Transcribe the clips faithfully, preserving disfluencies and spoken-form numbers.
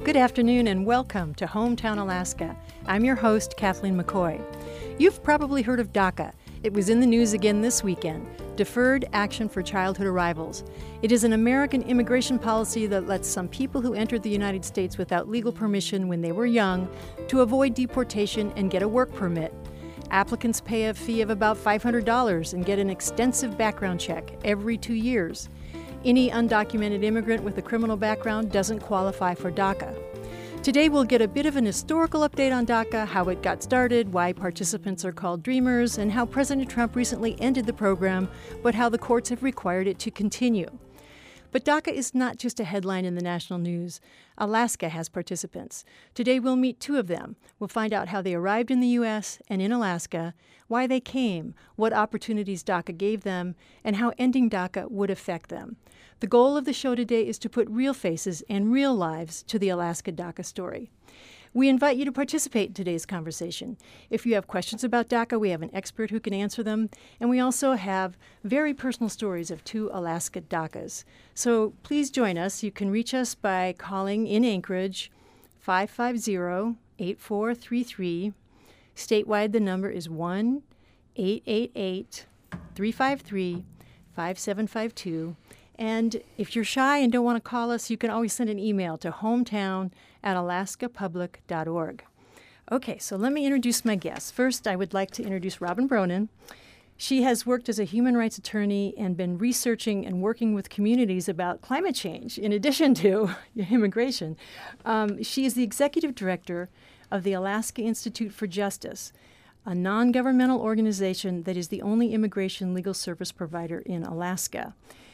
Good afternoon and welcome to Hometown Alaska. I'm your host, Kathleen McCoy. You've probably heard of DACA. It was in the news again this weekend, Deferred Action for Childhood Arrivals. It is an American immigration policy that lets some people who entered the United States without legal permission when they were young to avoid deportation and get a work permit. Applicants pay a fee of about five hundred dollars and get an extensive background check every two years. Any undocumented immigrant with a criminal background doesn't qualify for DACA. Today we'll get a bit of an historical update on DACA, how it got started, why participants are called dreamers, and how President Trump recently ended the program, but how the courts have required it to continue. But DACA is not just a headline in the national news. Alaska has participants. Today we'll meet two of them. We'll find out how they arrived in the U S and in Alaska, why they came, what opportunities DACA gave them, and how ending DACA would affect them. The goal of the show today is to put real faces and real lives to the Alaska DACA story. We invite you to participate in today's conversation. If you have questions about DACA, we have an expert who can answer them, and we also have very personal stories of two Alaska DACAs. So please join us. You can reach us by calling in Anchorage five five zero, eight four three three. Statewide, the number is one eight eight eight, three five three, five seven five two. And if you're shy and don't want to call us, you can always send an email to hometown at alaska public dot org. Okay, so let me introduce my guests. First, I would like to introduce Robin Bronin. She has worked as a human rights attorney and been researching and working with communities about climate change, in addition to immigration. Um, she is the executive director of the Alaska Institute for Justice, a non-governmental organization that is the only immigration legal service provider in Alaska.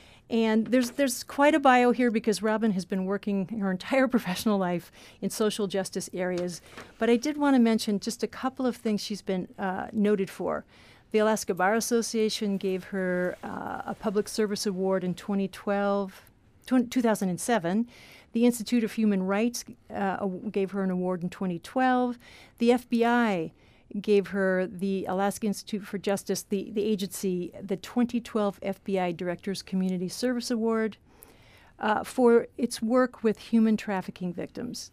And there's there's quite a bio here because Robin has been working her entire professional life in social justice areas. But I did want to mention just a couple of things she's been uh, noted for. The Alaska Bar Association gave her uh, a Public Service Award in twenty twelve, two thousand seven. The Institute of Human Rights uh, gave her an award in twenty twelve. The F B I gave her the Alaska Institute for Justice, the, the agency, the twenty twelve F B I Directors Community Service Award uh, for its work with human trafficking victims.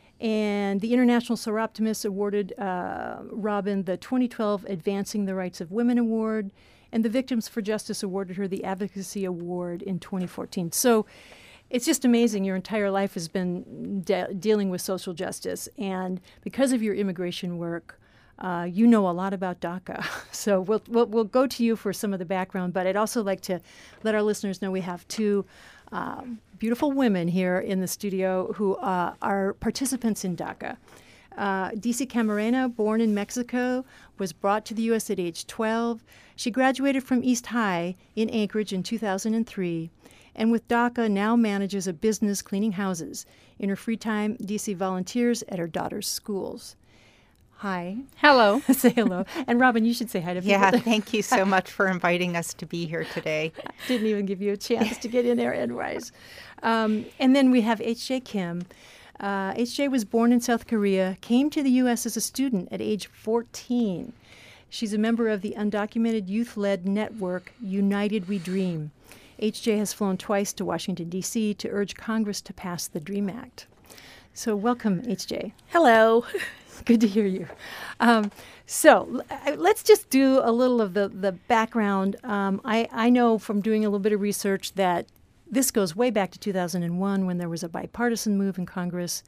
And the International Soroptimist awarded uh, Robin the twenty twelve Advancing the Rights of Women Award, and the Victims for Justice awarded her the Advocacy Award in twenty fourteen. So it's just amazing. Your entire life has been de- dealing with social justice, and because of your immigration work, Uh, you know a lot about DACA. So we'll, we'll we'll go to you for some of the background, but I'd also like to let our listeners know we have two um, beautiful women here in the studio who uh, are participants in DACA. Uh, Dicy Camarena, born in Mexico, was brought to the U S at age twelve. She graduated from East High in Anchorage in two thousand three, and with DACA now manages a business cleaning houses. In her free time, Dicy volunteers at her daughter's schools. Hi. Hello. Say hello. And Robin, you should say hi to people. Yeah, thank you so much for inviting us to be here today. Didn't even give you a chance to get in there edgewise. Um, and then we have H J Kim. Uh, H J was born in South Korea, came to the U S as a student at age fourteen. She's a member of the undocumented youth-led network United We Dream. H J has flown twice to Washington, D C to urge Congress to pass the DREAM Act. So welcome, H J. Hello. Good to hear you. Um, so l- let's just do a little of the, the background. Um, I, I know from doing a little bit of research that this goes way back to two thousand one when there was a bipartisan move in Congress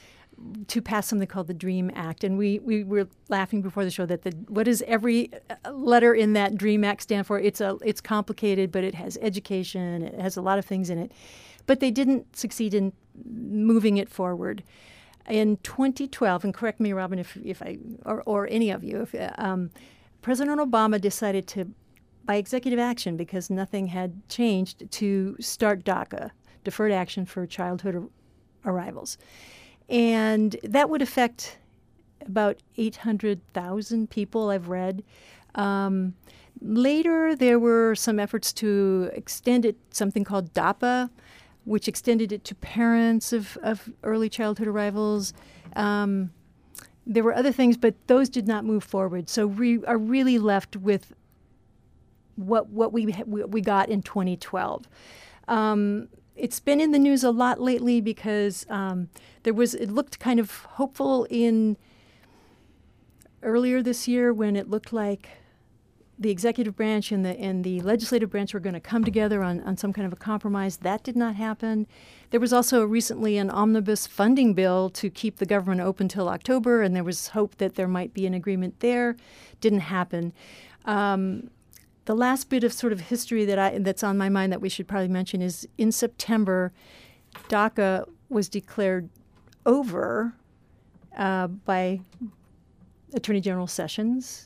to pass something called the DREAM Act. And we, we were laughing before the show that the what does every letter in that DREAM Act stand for? It's a it's complicated, but it has education. It has a lot of things in it. But they didn't succeed in moving it forward. In twenty twelve, and correct me, Robin, if, if I or, or any of you, if, um, President Obama decided to, by executive action, because nothing had changed, to start DACA, Deferred Action for Childhood Ar- Arrivals. And that would affect about eight hundred thousand people, I've read. Um, later, there were some efforts to extend it, something called DAPA, which extended it to parents of, of early childhood arrivals. Um, there were other things, but those did not move forward. So we are really left with what what we we got in twenty twelve. Um, it's been in the news a lot lately because um, there was, it looked kind of hopeful in earlier this year when it looked like the executive branch and the and the legislative branch were going to come together on, on some kind of a compromise. That did not happen. There was also recently an omnibus funding bill to keep the government open till October, and there was hope that there might be an agreement there. Didn't happen. Um, the last bit of sort of history that I that's on my mind that we should probably mention is in September, DACA was declared over uh, by Attorney General Sessions.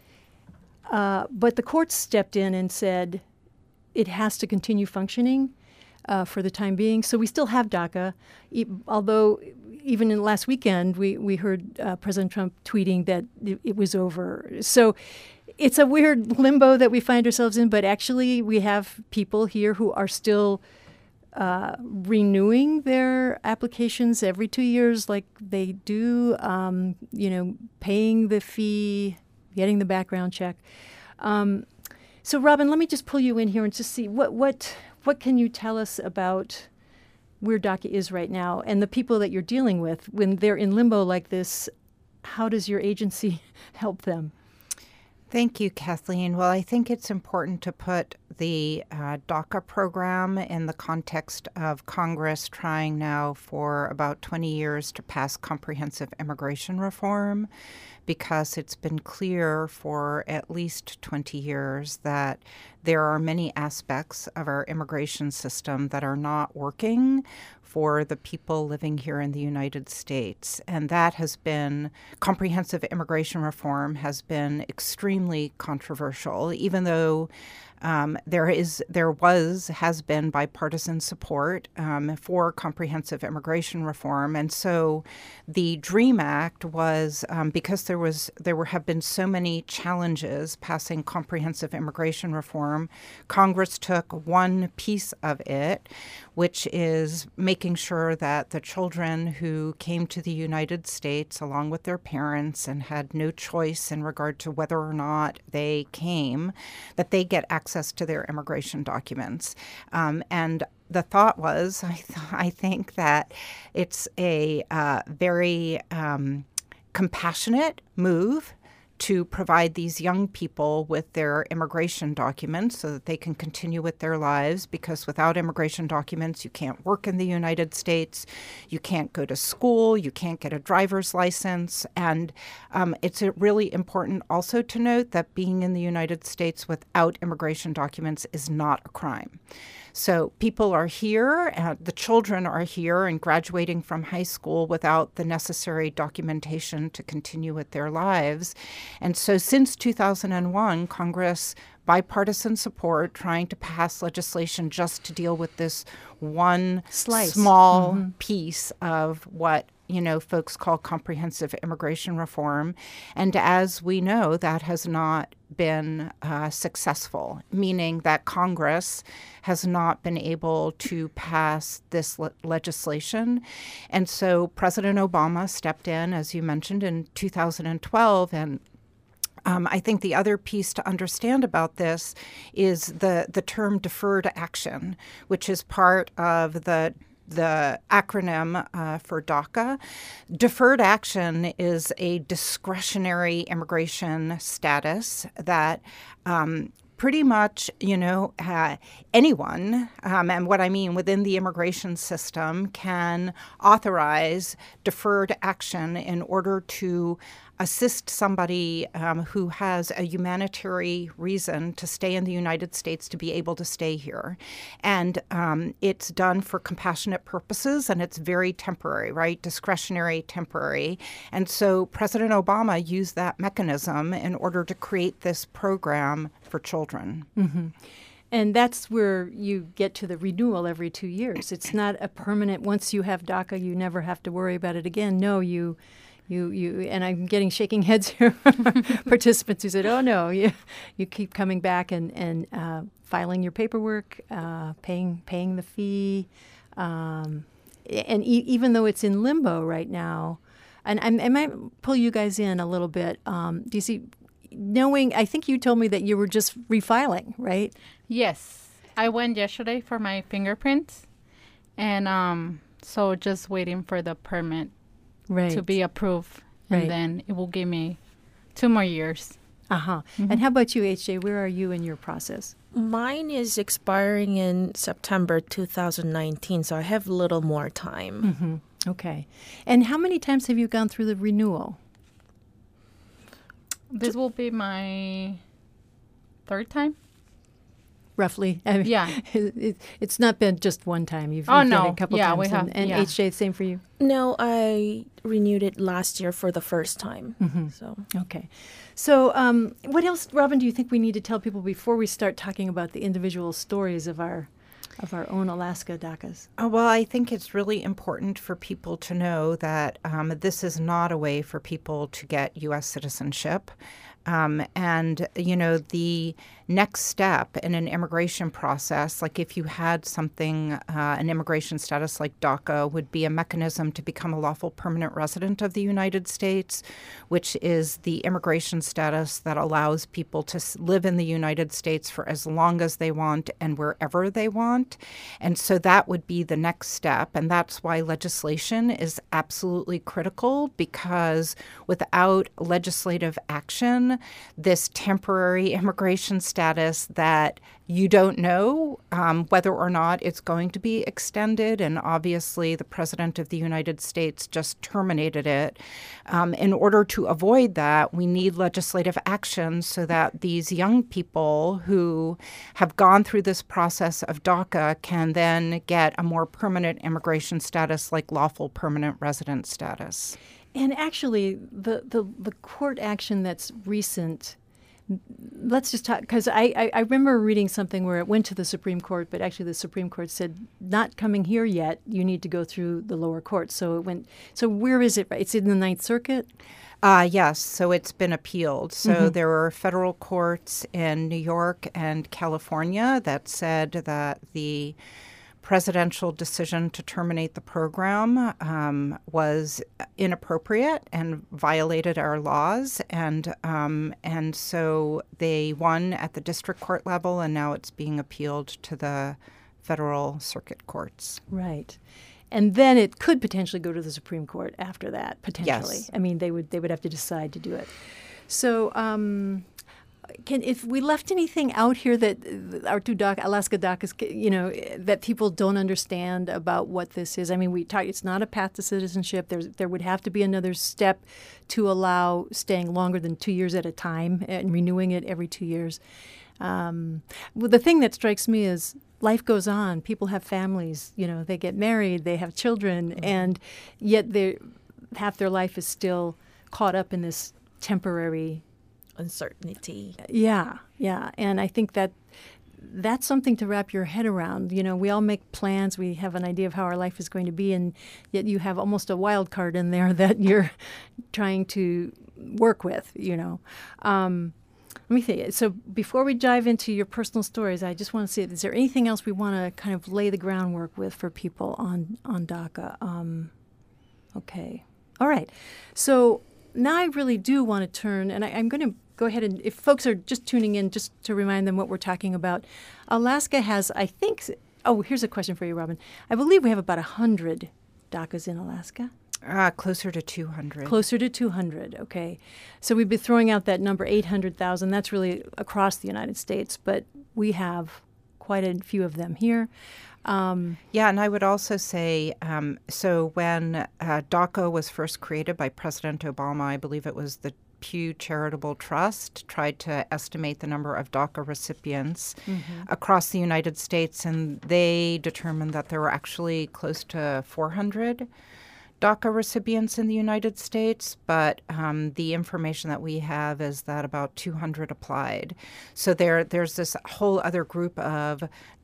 Uh, but the courts stepped in and said it has to continue functioning uh, for the time being. So we still have DACA, e- although even in last weekend we, we heard uh, President Trump tweeting that it, it was over. So it's a weird limbo that we find ourselves in, but actually we have people here who are still uh, renewing their applications every two years like they do, um, you know, paying the fee, getting the background check. Um, so, Robin, let me just pull you in here and just see what what what can you tell us about where DACA is right now and the people that you're dealing with when they're in limbo like this. How does your agency help them? Thank you, Kathleen. Well, I think it's important to put the uh, DACA program in the context of Congress trying now for about twenty years to pass comprehensive immigration reform, because it's been clear for at least twenty years that there are many aspects of our immigration system that are not working for the people living here in the United States. And that has been, comprehensive immigration reform has been extremely controversial, even though Um, there is, there was, has been bipartisan support um, for comprehensive immigration reform, and so the DREAM Act was um, because there was there were have been so many challenges passing comprehensive immigration reform. Congress took one piece of it, which is making sure that the children who came to the United States along with their parents and had no choice in regard to whether or not they came, that they get access access to their immigration documents. Um, and the thought was, I, th- I think that it's a uh, very um, compassionate move to provide these young people with their immigration documents so that they can continue with their lives, because without immigration documents, you can't work in the United States, you can't go to school, you can't get a driver's license. And um, it's really important also to note that being in the United States without immigration documents is not a crime. So people are here, uh, the children are here and graduating from high school without the necessary documentation to continue with their lives. And so since two thousand one, Congress, bipartisan support, trying to pass legislation just to deal with this one Slice. small mm-hmm. piece of what you know, folks call comprehensive immigration reform. And as we know, that has not been uh, successful, meaning that Congress has not been able to pass this le- legislation. And so President Obama stepped in, as you mentioned, in two thousand twelve, and Um, I think the other piece to understand about this is the, the term deferred action, which is part of the the acronym uh, for DACA. Deferred action is a discretionary immigration status that um, pretty much, you know, uh, anyone, um, and what I mean within the immigration system, can authorize deferred action in order to assist somebody um, who has a humanitarian reason to stay in the United States to be able to stay here. And um, it's done for compassionate purposes, and it's very temporary, right? Discretionary, temporary. And so President Obama used that mechanism in order to create this program for children. Mm-hmm. And that's where you get to the renewal every two years. It's not a permanent, once you have DACA, you never have to worry about it again. No, you... You, you, and I'm getting shaking heads here from participants who said, oh, no, you, you keep coming back and, and uh, filing your paperwork, uh, paying paying the fee. Um, and e- even though it's in limbo right now, and I'm, I might pull you guys in a little bit. Um, do you see, knowing, I think you told me that you were just refiling, right? Yes. I went yesterday for my fingerprints. And um, so just waiting for the permit right. to be approved. And Right. then it will give me two more years. Uh-huh. And how about you, H J? Where are you in your process? Mine is expiring in September two thousand nineteen, so I have a little more time. Mm-hmm. Okay. And how many times have you gone through the renewal? This will be my third time. Roughly? I mean, Yeah. It, it's not been just one time. You've, Oh, you've done it no. a couple Yeah, times. we have- And, and yeah. H J, same for you? No, I renewed it last year for the first time. Mm-hmm. So Okay. So um, what else, Robin, do you think we need to tell people before we start talking about the individual stories of our of our own Alaska DACAs? Uh, well, I think it's really important for people to know that um, this is not a way for people to get U S citizenship. Um, and, you know, the next step in an immigration process, like if you had something, uh, an immigration status like DACA, would be a mechanism to become a lawful permanent resident of the United States, which is the immigration status that allows people to s- live in the United States for as long as they want and wherever they want. And so that would be the next step. And that's why legislation is absolutely critical, because without legislative action, this temporary immigration status that you don't know um, whether or not it's going to be extended, and obviously the President of the United States just terminated it. Um, in order to avoid that, we need legislative action so that these young people who have gone through this process of DACA can then get a more permanent immigration status, like lawful permanent resident status. And actually, the, the, the court action that's recent, let's just talk, because I, I, I remember reading something where it went to the Supreme Court, but actually the Supreme Court said, not coming here yet, you need to go through the lower court. So it went, so where is it? It's in the Ninth Circuit? Uh, yes, so it's been appealed. So Mm-hmm. there were federal courts in New York and California that said that the presidential decision to terminate the program um, was inappropriate and violated our laws. And um, and so they won at the district court level, and now it's being appealed to the federal circuit courts. Right. And then it could potentially go to the Supreme Court after that, potentially. Yes. I mean, they would they would have to decide to do it. So um, can if we left anything out here that uh, our two doc, Alaska DACAs, you know, that people don't understand about what this is? I mean, we talk, it's not a path to citizenship. There's there would have to be another step to allow staying longer than two years at a time and renewing it every two years. Um, well, the thing that strikes me is life goes on. People have families. You know, they get married, they have children, mm-hmm. and yet they half their life is still caught up in this temporary uncertainty. Yeah, yeah. And I think that that's something to wrap your head around. You know, we all make plans. We have an idea of how our life is going to be, and yet you have almost a wild card in there that you're trying to work with, you know. Um, let me think. So before we dive into your personal stories, I just want to see, is there anything else we want to kind of lay the groundwork with for people on, on DACA? Um, okay. All right. So now I really do want to turn, and I, I'm going to go ahead and, if folks are just tuning in, just to remind them what we're talking about. Alaska has, I think, oh, here's a question for you, Robin. I believe we have about one hundred DACAs in Alaska. Uh, closer to two hundred. Closer to two hundred, okay. So we've been throwing out that number, eight hundred thousand. That's really across the United States, but we have quite a few of them here. Um, yeah, and I would also say, um, so when uh, DACA was first created by President Obama, I believe it was the Pew Charitable Trust, tried to estimate the number of DACA recipients mm-hmm. across the United States, and they determined that there were actually close to four hundred DACA recipients in the United States, but um, the information that we have is that about two hundred applied. So there, there's this whole other group of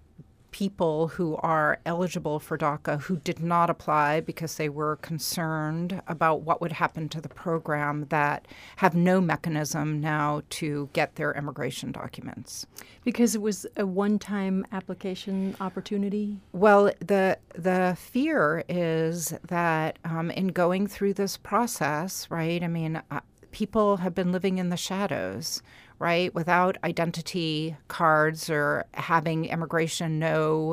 people who are eligible for DACA who did not apply because they were concerned about what would happen to the program, that have no mechanism now to get their immigration documents. Because it was a one-time application opportunity? Well, the the fear is that um, in going through this process, right, I mean, uh, people have been living in the shadows, right, without identity cards or having immigration know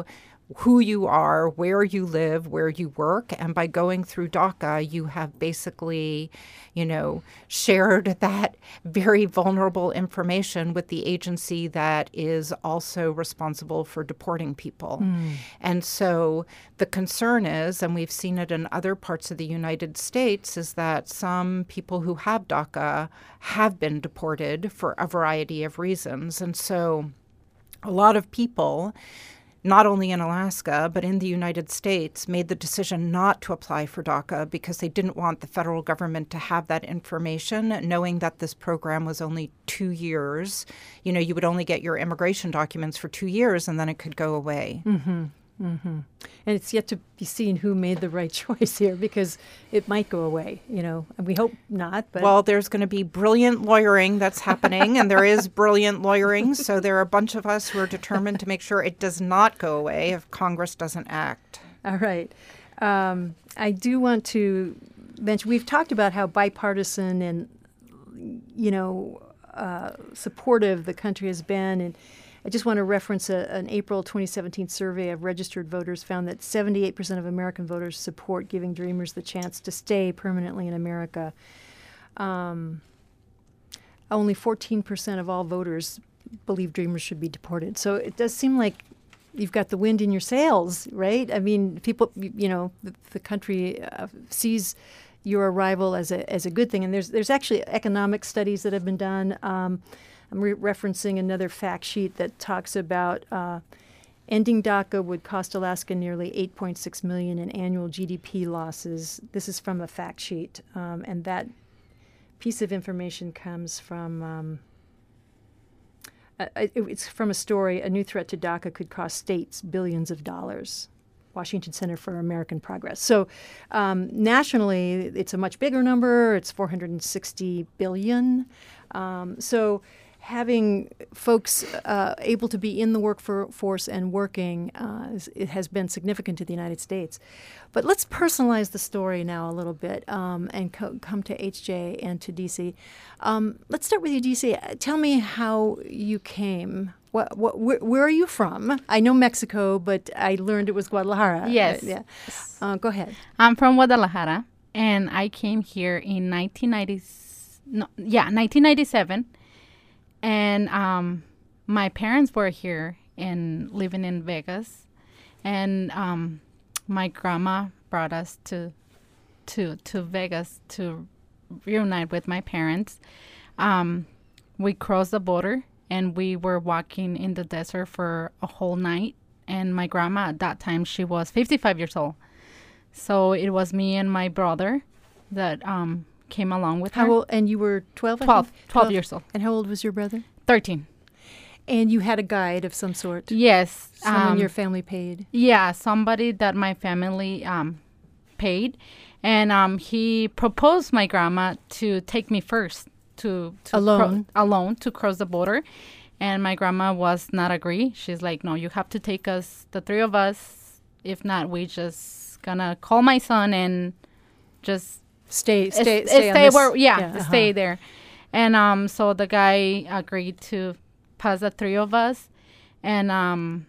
who you are, where you live, where you work. And by going through DACA, you have basically, you know, shared that very vulnerable information with the agency that is also responsible for deporting people. Mm. And so the concern is, and we've seen it in other parts of the United States, is that some people who have DACA have been deported for a variety of reasons. And so a lot of people, not only in Alaska, but in the United States, made the decision not to apply for DACA because they didn't want the federal government to have that information, knowing that this program was only two years. You know, you would only get your immigration documents for two years and then it could go away. Mm-hmm. Mm-hmm. And it's yet to be seen who made the right choice here, because it might go away, you know, and we hope not. But well, there's going to be brilliant lawyering that's happening, and there is brilliant lawyering. So there are a bunch of us who are determined to make sure it does not go away if Congress doesn't act. All right. Um, I do want to mention, we've talked about how bipartisan and, you know, uh, supportive the country has been, and I just want to reference a, an April twenty seventeen survey of registered voters found that seventy-eight percent of American voters support giving Dreamers the chance to stay permanently in America. Um, only fourteen percent of all voters believe Dreamers should be deported. So it does seem like you've got the wind in your sails, right? I mean, people, you know, the, the country uh, sees your arrival as a as a good thing. And there's there's actually economic studies that have been done. Um, I'm re- referencing another fact sheet that talks about uh, ending DACA would cost Alaska nearly eight point six million dollars in annual G D P losses. This is from a fact sheet, um, and that piece of information comes from um, uh, it, it's from a story. A new threat to DACA could cost states billions of dollars. Washington Center for American Progress. So um, nationally, it's a much bigger number. It's four hundred sixty billion dollars. Um, so having folks uh, able to be in the workforce and working, uh, is, it has been significant to the United States. But let's personalize the story now a little bit um, and co- come to H J and to D C. Um, let's start with you, D C. Tell me how you came. What, what, where, where are you from? I know Mexico, but I learned it was Guadalajara. Yes. Uh, yeah. Uh, go ahead. I'm from Guadalajara, and I came here in nineteen ninety. No, yeah, nineteen ninety-seven. And um, my parents were here and living in Vegas, and um, my grandma brought us to to to Vegas to reunite with my parents. Um, we crossed the border, and we were walking in the desert for a whole night. And my grandma at that time, she was fifty-five years old, so it was me and my brother that um. came along with her. How old? And you were twelve? twelve, twelve years old. And how old was your brother? thirteen. And you had a guide of some sort? Yes. Someone um, your family paid? Yeah, somebody that my family um, paid. And um, he proposed my grandma to take me first. to, to Alone? Cro- alone to cross the border. And my grandma was not agree. She's like, no, you have to take us, the three of us. If not, we just gonna call my son and just Stay, stay, S- stay, on stay this- where, yeah, yeah, uh-huh. stay there. And um, so the guy agreed to pass the three of us, and um,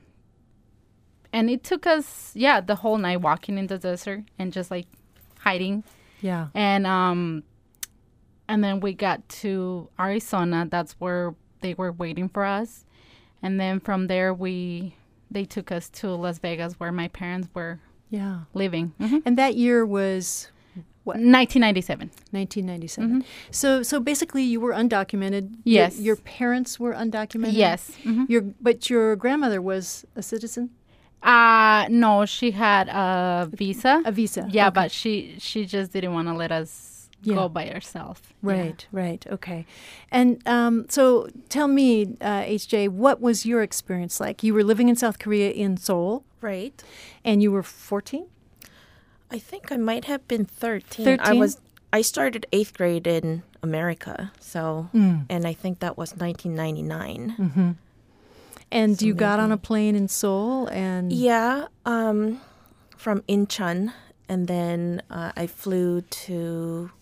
and it took us, yeah, the whole night walking in the desert and just like hiding. Yeah. And um, and then we got to Arizona. That's where they were waiting for us, and then from there we they took us to Las Vegas, where my parents were Yeah. living. Mm-hmm. And that year was what? nineteen ninety-seven. nineteen ninety-seven. Mm-hmm. So, so basically, you were undocumented. Yes. Your, your parents were undocumented. Yes. Mm-hmm. Your, but your grandmother was a citizen. Uh no, she had a visa. A visa. Yeah, Okay. but she she just didn't want to let us Yeah. go by herself. Right, right, okay. And um, so tell me, uh, H J, what was your experience like? You were living in South Korea in Seoul, Right. and you were fourteen? I think I might have been thirteen. thirteen? I was. I started eighth grade in America, so Mm. and I think that was nineteen ninety-nine. Mm-hmm. And So you got on maybe- a plane in Seoul, and Yeah, um, from Incheon, and then uh, I flew to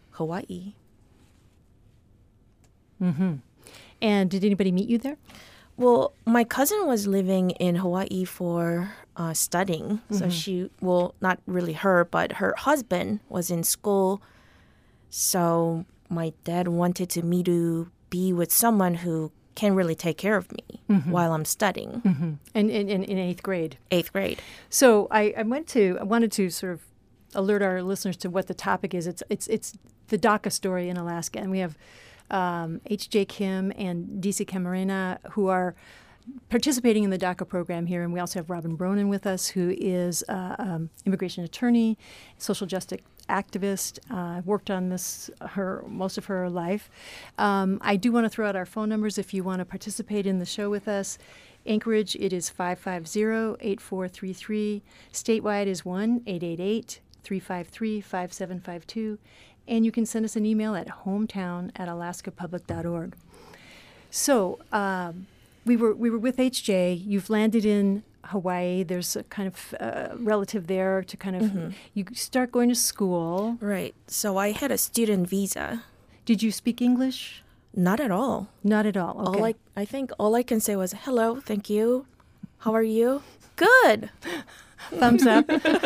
Hawaii. Mm-hmm. And did anybody meet you there? Well, my cousin was living in Hawaii for uh, studying. Mm-hmm. So she, well, not really her, but her husband was in school. So my dad wanted to me to be with someone who can really take care of me mm-hmm. while I'm studying. Mm-hmm. And in, in, in eighth grade. Eighth grade. So I, I went to, I wanted to sort of alert our listeners to what the topic is. It's it's it's the DACA story in Alaska, and we have um, H J Kim and D C Camarena who are participating in the DACA program here, and we also have Robin Bronin with us, who is uh, um, immigration attorney, social justice activist. Uh, worked on this her most of her life. Um, I do want to throw out our phone numbers if you want to participate in the show with us. Anchorage, it is five five zero, eight four three three. Statewide is one eight eight eight, three five three, five seven five two. And you can send us an email at hometown at alaska public dot org. So um, we were we were with H J. You've landed in Hawaii. There's a kind of uh, relative there to kind of, mm-hmm. you start going to school. Right. So I had a student visa. Did you speak English? Not at all. Not at all. Okay. All I, I think all I can say was, hello, thank you. How are you? Good. Thumbs up.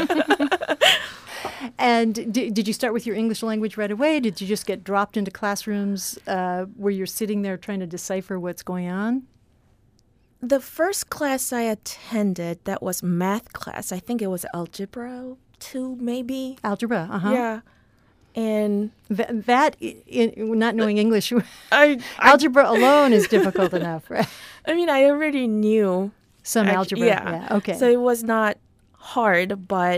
And d- did you start with your English language right away? Did you just get dropped into classrooms uh, where you're sitting there trying to decipher what's going on? The first class I attended, that was math class. I think it was algebra two, maybe. Algebra, uh-huh. Yeah. And Th- that, in, not knowing English, I, algebra I, alone is difficult enough, right? I mean, I already knew. Some Actu- algebra, yeah. yeah, okay. So it was not hard, but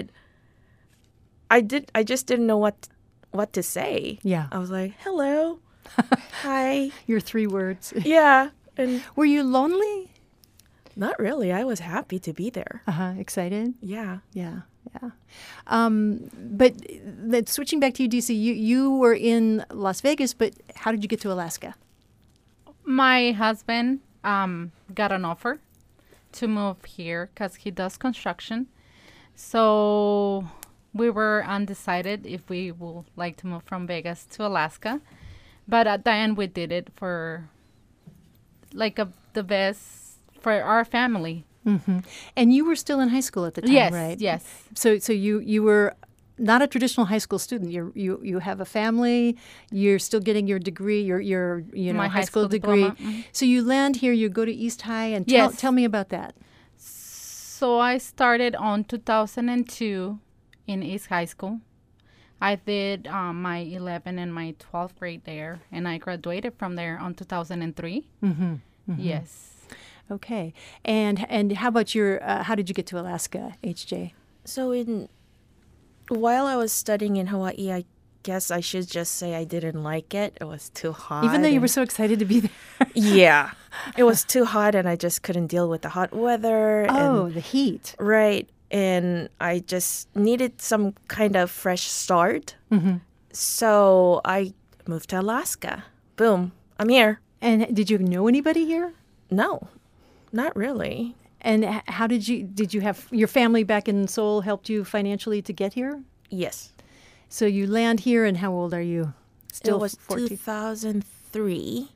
I did. I just didn't know what what to say. Yeah. I was like, hello, hi. Your three words. Yeah. And were you lonely? Not really. I was happy to be there. Uh-huh. Excited? Yeah. Yeah. Yeah. Um, but that, switching back to you, D C, you, you were in Las Vegas, but how did you get to Alaska? My husband um, got an offer to move here because he does construction. So we were undecided if we would like to move from Vegas to Alaska. But at the end, we did it for like a, the best for our family. Mm-hmm. And you were still in high school at the time, yes, right? Yes, So so you, you were not a traditional high school student. You you you have a family. You're still getting your degree, your your you know My high, high school, school degree. diploma. Mm-hmm. So you land here. You go to East High, and tell Yes. tell me about that. So I started on two thousand two in East High School. I did um, my eleventh and my twelfth grade there, and I graduated from there on two thousand three. Mm-hmm. Mm-hmm. Yes. Okay. And and how about your? Uh, how did you get to Alaska, H J? So in while I was studying in Hawaii, I guess I should just say I didn't like it. It was too hot. Even though you and- were so excited to be there. Yeah. It was too hot and I just couldn't deal with the hot weather. Oh, and, the heat. right. And I just needed some kind of fresh start. Mm-hmm. So I moved to Alaska. Boom. I'm here. And did you know anybody here? No, not really. And h- how did you? Did you have your family back in Seoul helped you financially to get here? Yes. So you land here, and how old are you? Still it was fourteen? two thousand three.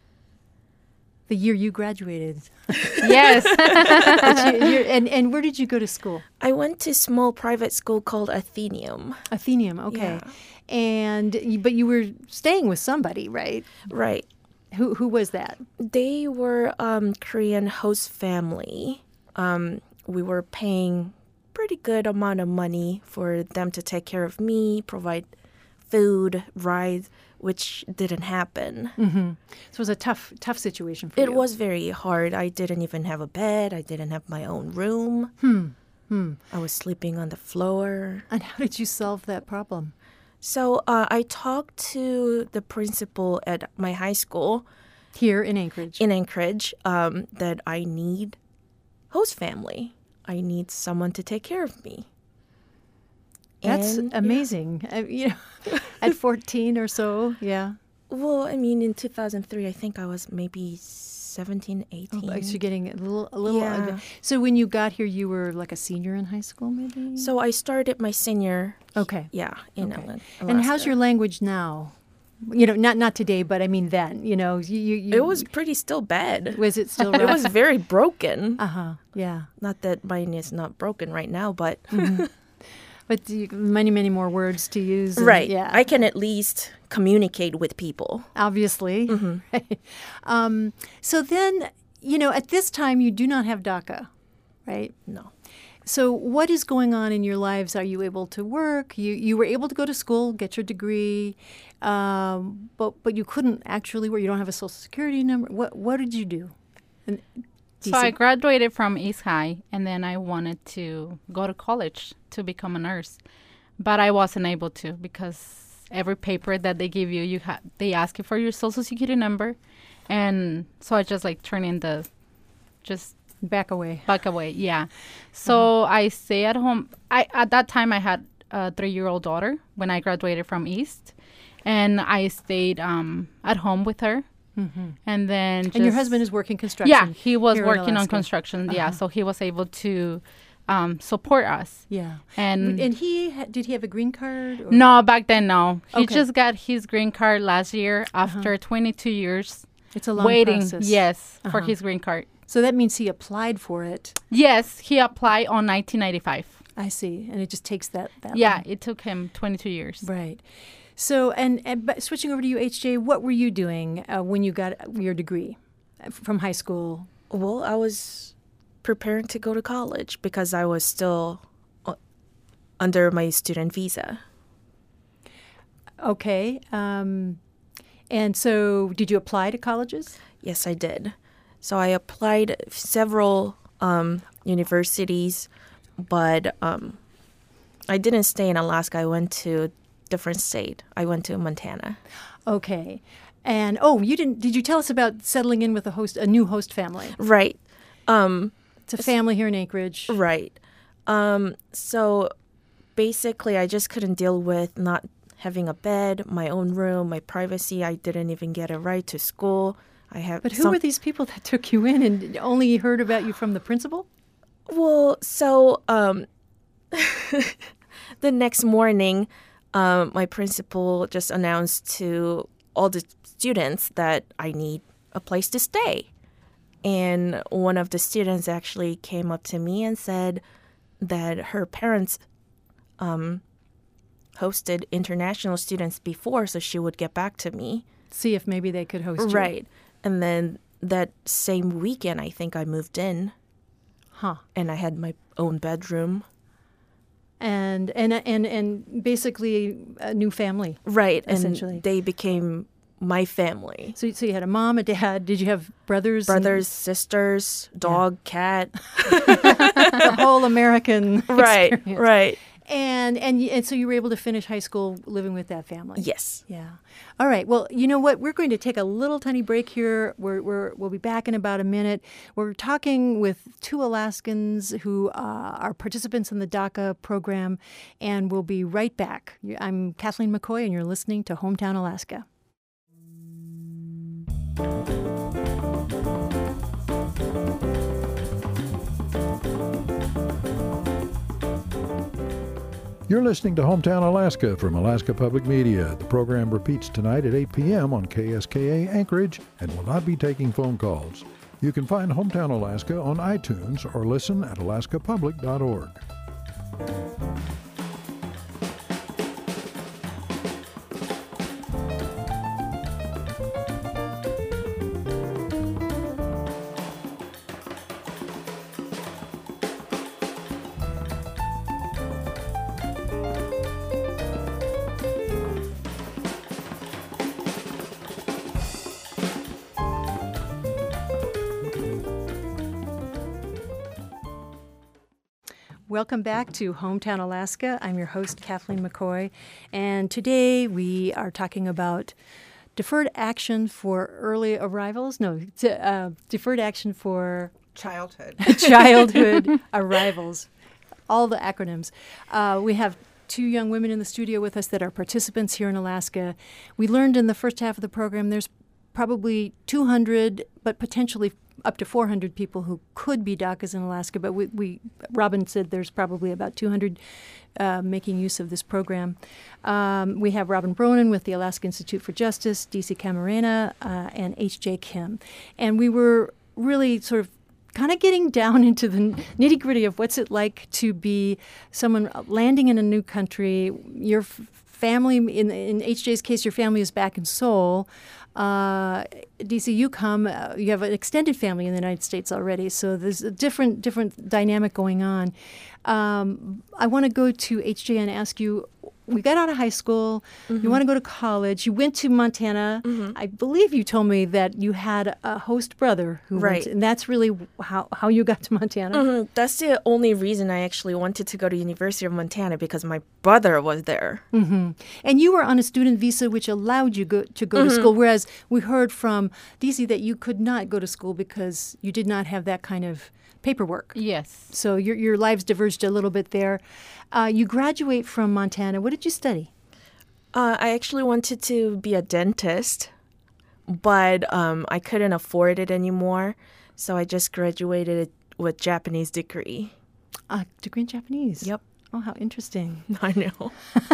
The year you graduated. Yes. But you, you're, and and where did you go to school? I went to small private school called Atheneum. Atheneum. Okay. Yeah. And you, but you were staying with somebody, right? Right. Who who was that? They were um, Korean host family. Um, we were paying pretty good amount of money for them to take care of me, provide food, rides, which didn't happen. Mm-hmm. So it was a tough tough situation for you. It was very hard. I didn't even have a bed. I didn't have my own room. Hmm. Hmm. I was sleeping on the floor. And how did you solve that problem? So uh, I talked to the principal at my high school Here in Anchorage. in Anchorage um, that I need host family. I need someone to take care of me. That's And, yeah. amazing. Uh, you know, at fourteen or so, yeah. Well, I mean, in two thousand three, I think I was maybe seventeen, eighteen. Oh, so you're getting a little, a little. Yeah. So when you got here, you were like a senior in high school, maybe. So I started my senior, okay. yeah, in Okay. Ala- And how's Alaska. your language now? You know, not not today, but I mean then. You know, you, you, you It was pretty still bad. Was it still? It was very broken. Uh huh. Yeah. Not that mine is not broken right now, but Mm-hmm. But you, many many more words to use. And, right. Yeah. I can at least communicate with people. Obviously. Mm-hmm. Right. Um, so then, you know, at this time you do not have DACA, right? No. So what is going on in your lives? Are you able to work? You you were able to go to school, get your degree, um, but but you couldn't actually work. You don't have a social security number. What what did you do? And, So I graduated from East High, and then I wanted to go to college to become a nurse, but I wasn't able to because every paper that they give you, you ha- they ask you for your social security number, and so I just like turn in the, just back away. back away, yeah. So I stay at home. I at that time I had a three-year-old daughter when I graduated from East, and I stayed um, at home with her. Mm-hmm. And then just, And your husband is working construction. yeah, he was here in working on Alaska. construction. Yeah, Uh-huh. so he was able to um, support us. Yeah. And And he ha- did he have a green card? Or? no, back then no. He Okay. just got his green card last year after twenty-two years It's a long waiting. process. Yes, for Uh-huh. his green card. So that means he applied for it. Yes, he applied on nineteen ninety-five. I see. And it just takes that that Yeah, long. it took him twenty-two years. Right. So, and, and but switching over to you, H J, what were you doing uh, when you got your degree uh, from high school? Well, I was preparing to go to college because I was still uh, under my student visa. Okay. Um, and so, did you apply to colleges? Yes, I did. So I applied several um, universities, but um, I didn't stay in Alaska. I went to different state. I went to Montana. Okay. And oh, you didn't? Did you tell us about settling in with a host, a new host family? Right. Um, It's a family here in Anchorage. right. Um, so basically, I just couldn't deal with not having a bed, my own room, my privacy. I didn't even get a ride to school. I have. But who some- were these people that took you in and only heard about you from the principal? Well, so um, the next morning, um, my principal just announced to all the students that I need a place to stay. And one of the students actually came up to me and said that her parents um, hosted international students before, so she would get back to me. See if maybe they could host you. Right. And then that same weekend, I think I moved in. Huh. And I had my own bedroom. And and and and basically a new family. Right. Essentially. And they became my family. So, so you had a mom, a dad. Did you have brothers? Brothers, sisters, dog, cat. And the whole American Right, experience. right. And and y- and so you were able to finish high school living with that family. Yes. Yeah. All right. Well, you know what? We're going to take a little tiny break here. We're, we're, we'll be back in about a minute. We're talking with two Alaskans who uh, are participants in the DACA program, and we'll be right back. I'm Kathleen McCoy, and you're listening to Hometown Alaska. You're listening to Hometown Alaska from Alaska Public Media. The program repeats tonight at eight p.m. on K S K A Anchorage and will not be taking phone calls. You can find Hometown Alaska on iTunes or listen at alaska public dot org. Welcome back to Hometown Alaska. I'm your host, Kathleen McCoy, and today we are talking about deferred action for early arrivals. No, t- uh, deferred action for Childhood. childhood arrivals. All the acronyms. Uh, we have two young women in the studio with us that are participants here in Alaska. We learned in the first half of the program there's probably two hundred, but potentially up to four hundred people who could be DACAs in Alaska, but we, we Robin said there's probably about two hundred uh, making use of this program. Um, we have Robin Bronin with the Alaska Institute for Justice, D C Camarena, uh, and H J Kim. And we were really sort of kind of getting down into the nitty gritty of what's it like to be someone landing in a new country. Your f- family, in, in H J's case, your family is back in Seoul. Uh, D C, you come, uh, you have an extended family in the United States already, so there's a different different dynamic going on. Um, I want to go to H J and ask you, we got out of high school, mm-hmm. you want to go to college, you went to Montana. Mm-hmm. I believe you told me that you had a host brother who right. went, to, and that's really how, how you got to Montana? Mm-hmm. That's the only reason I actually wanted to go to University of Montana, because my brother was there. Mm-hmm. And you were on a student visa which allowed you go, to go mm-hmm. to school, whereas we heard from D C that you could not go to school because you did not have that kind of paperwork. Yes. So your your lives diverged a little bit there. Uh, you graduate from Montana. What did you study? Uh, I actually wanted to be a dentist, but um, I couldn't afford it anymore. So I just graduated with Japanese degree. A degree in Japanese? Yep. Oh, how interesting. I know.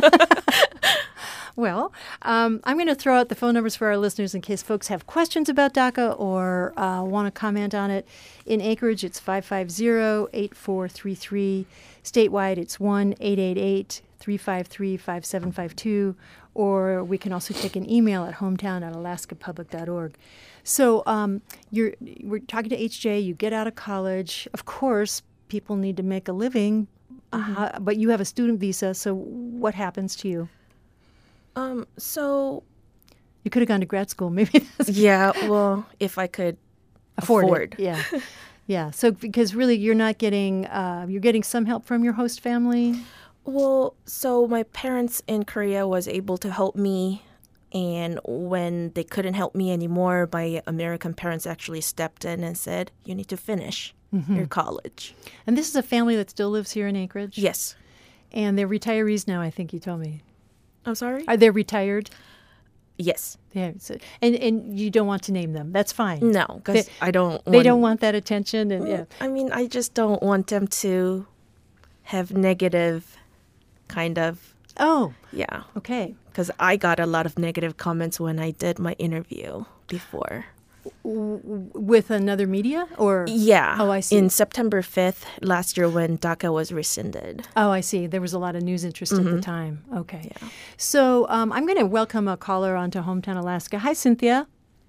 Well, um, I'm going to throw out the phone numbers for our listeners in case folks have questions about DACA or uh, want to comment on it. In Anchorage, it's five five zero, eight four three three. Statewide, it's one eight eight eight, three five three, five seven five two. Or we can also take an email at hometown at alaska public dot org. So um, you're we're talking to H J. You get out of college. Of course, people need to make a living, mm-hmm. uh, but you have a student visa. So what happens to you? Um, so you could have gone to grad school, maybe. That's yeah, well, if I could afford, afford. it. Yeah. Yeah. So because really you're not getting, uh, you're getting some help from your host family? Well, so my parents in Korea was able to help me. And when they couldn't help me anymore, my American parents actually stepped in and said, you need to finish mm-hmm. your college. And this is a family that still lives here in Anchorage? Yes. And they're retirees now, I think you told me. I'm sorry? Are they retired? Yes. Yeah. So, and and you don't want to name them. That's fine. No, because I don't want... They don't want that attention. And yeah. I mean, I just don't want them to have negative kind of... Oh. Yeah. Okay. Because I got a lot of negative comments when I did my interview before. With another media or? Yeah. Oh, I see. In September fifth last year when DACA was rescinded. Oh, I see. There was a lot of news interest mm-hmm. at the time. Okay. Yeah. So um, I'm going to welcome a caller onto Hometown Alaska. Hi, Cynthia.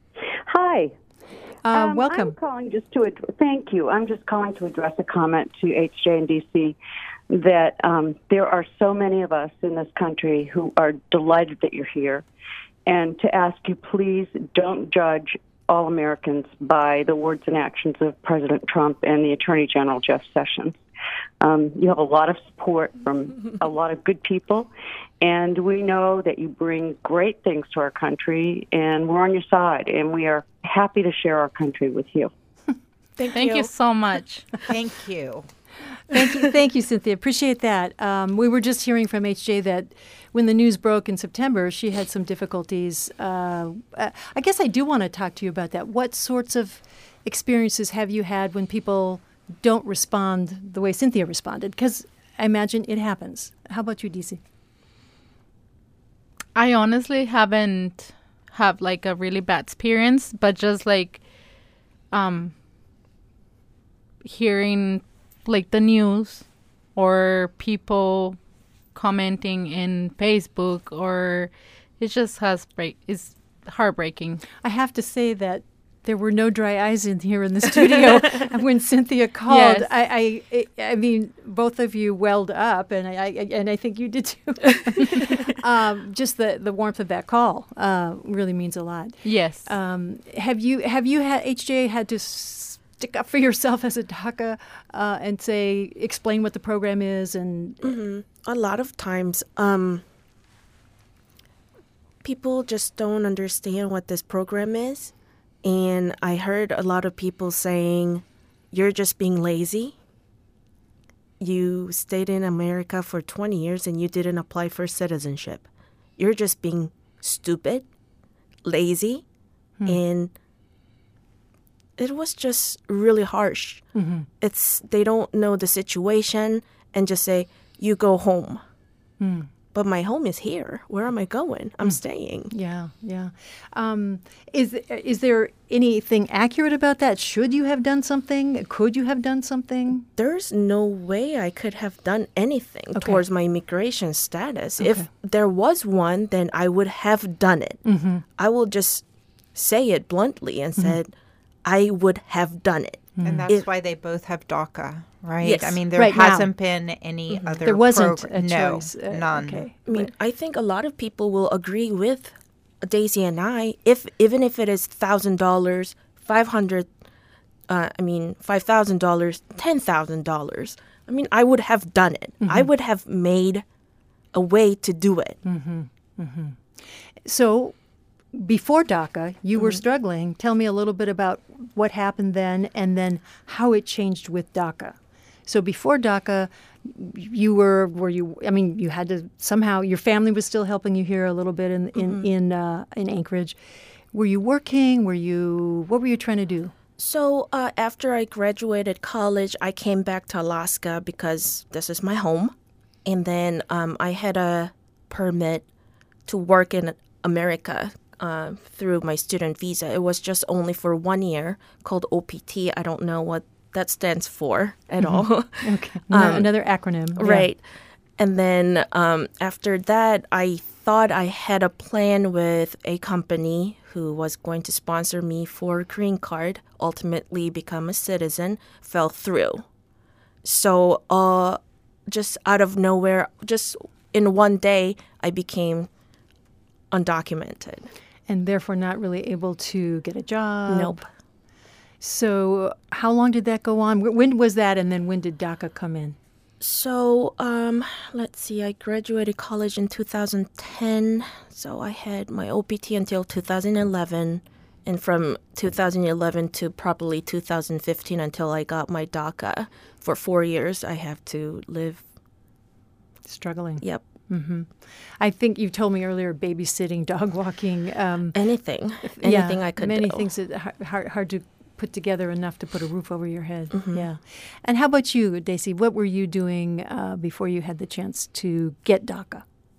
Hi. Uh, um, welcome. I'm calling just to ad- thank you. I'm just calling to address a comment to H J and D C that um, there are so many of us in this country who are delighted that you're here, and to ask you, please don't judge all Americans by the words and actions of President Trump and the Attorney General, Jeff Sessions. Um, you have a lot of support from a lot of good people, and we know that you bring great things to our country, and we're on your side, and we are happy to share our country with you. Thank, Thank you. you so much. Thank you. Thank you, thank you, Cynthia. Appreciate that. Um, we were just hearing from H J that when the news broke in September, she had some difficulties. Uh, I guess I do want to talk to you about that. What sorts of experiences have you had when people don't respond the way Cynthia responded? Because I imagine it happens. How about you, D C? I honestly haven't have like a really bad experience, but just like um, hearing like the news or people commenting in Facebook, or it just has break. It's heartbreaking. I have to say that there were no dry eyes in here in the studio when Cynthia called. Yes. I, I, I mean, both of you welled up, and I, I and I think you did too. um, just the, the warmth of that call uh, really means a lot. Yes. Um, have you have you had H J had to stick up for yourself as a DACA uh, and say explain what the program is and mm-hmm. a lot of times um, people just don't understand what this program is. And I heard a lot of people saying, you're just being lazy. You stayed in America for twenty years and you didn't apply for citizenship. You're just being stupid, lazy, hmm. and it was just really harsh. Mm-hmm. It's they don't know the situation and just say, you go home. Mm. But my home is here. Where am I going? I'm mm. staying. Yeah, yeah. Um, is is there anything accurate about that? Should you have done something? Could you have done something? There's no way I could have done anything okay. towards my immigration status. Okay. If there was one, then I would have done it. Mm-hmm. I will just say it bluntly and mm-hmm. said, I would have done it. And that's it, why they both have DACA, right? Yes. I mean, there right hasn't now. been any mm-hmm. other There wasn't prog- a no, choice. Uh, none. Okay. I mean, I think a lot of people will agree with Daisy and I, if even if it is one thousand dollars, five hundred dollars, uh, I mean, five thousand dollars, ten thousand dollars. I mean, I would have done it. Mm-hmm. I would have made a way to do it. Mm-hmm. Mm-hmm. So before DACA, you mm-hmm. were struggling. Tell me a little bit about what happened then and then how it changed with DACA. So before DACA, you were, were you, I mean, you had to somehow, your family was still helping you here a little bit in, in, mm-hmm. in, uh, in Anchorage. Were you working? Were you, what were you trying to do? So uh, after I graduated college, I came back to Alaska because this is my home. And then um, I had a permit to work in America uh, through my student visa. It was just only for one year, called O P T. I don't know what that stands for at mm-hmm. all. Okay, um, another acronym. Right. Yeah. And then um, after that, I thought I had a plan with a company who was going to sponsor me for a green card, ultimately become a citizen, fell through. So uh, just out of nowhere, just in one day, I became undocumented. And therefore not really able to get a job? Nope. So how long did that go on? When was that, and then when did DACA come in? So, um, let's see, I graduated college in two thousand ten, so I had my O P T until two thousand eleven, and from two thousand eleven to probably two thousand fifteen until I got my DACA. For four years, I have to live. Struggling. Yep. Mm-hmm. I think you told me earlier, babysitting, dog walking. Um, anything. Anything yeah, I could many do. Many things that are hard, hard to put together enough to put a roof over your head. Mm-hmm. Yeah. And how about you, Daisy? What were you doing uh, before you had the chance to get DACA?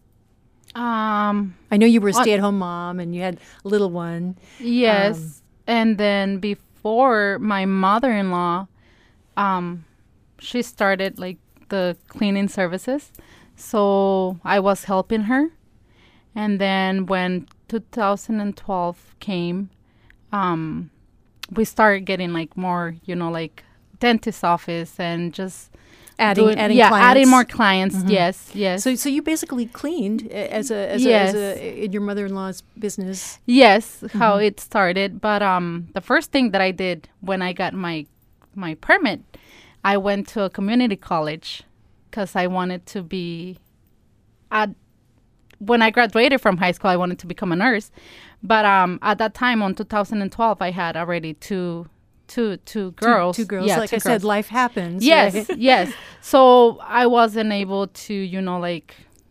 Um, I know you were a stay-at-home mom and you had a little one. Yes. Um, and then before, my mother-in-law, um, she started like the cleaning services. So I was helping her. And then when two thousand twelve came, um, we started getting like more, you know, like dentist office and just adding, doing, adding yeah, clients. adding more clients. Mm-hmm. Yes, yes. So, so you basically cleaned as a, as, yes. a, as a in your mother-in-law's business. Yes, mm-hmm. how it started. But um, the first thing that I did when I got my my permit, I went to a community college because I wanted to be. At, when I graduated from high school, I wanted to become a nurse. But um, at that time, on two thousand twelve, I had already two, two, two girls. Two, two girls. Yeah, like two I girls. said, life happens. Yes, right? yes. So I wasn't able to, you know, like